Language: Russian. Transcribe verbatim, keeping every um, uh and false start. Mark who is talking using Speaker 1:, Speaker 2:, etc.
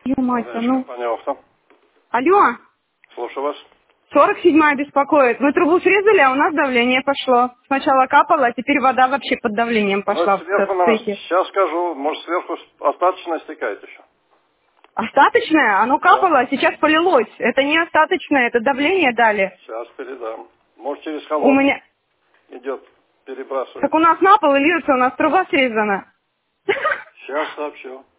Speaker 1: Ё-мать-то, ну.
Speaker 2: Компания «Авто».
Speaker 1: Алло,
Speaker 2: Слушаю вас.
Speaker 1: сорок седьмая беспокоит. Мы трубу срезали, а у нас давление пошло. Сначала капало, а теперь вода вообще под давлением
Speaker 2: Ну,
Speaker 1: пошла
Speaker 2: это
Speaker 1: в
Speaker 2: сверху
Speaker 1: ц-
Speaker 2: на...
Speaker 1: цехе.
Speaker 2: Сейчас скажу, может, сверху остаточно стекает еще.
Speaker 1: Остаточное? Оно
Speaker 2: Да.
Speaker 1: капало, а сейчас полилось. Это не остаточное, это давление дали.
Speaker 2: Сейчас передам. Может, через
Speaker 1: У
Speaker 2: холод
Speaker 1: меня...
Speaker 2: идет,
Speaker 1: Так
Speaker 2: перебрасывает.
Speaker 1: у нас на пол льется, у нас труба срезана.
Speaker 2: Сейчас сообщу.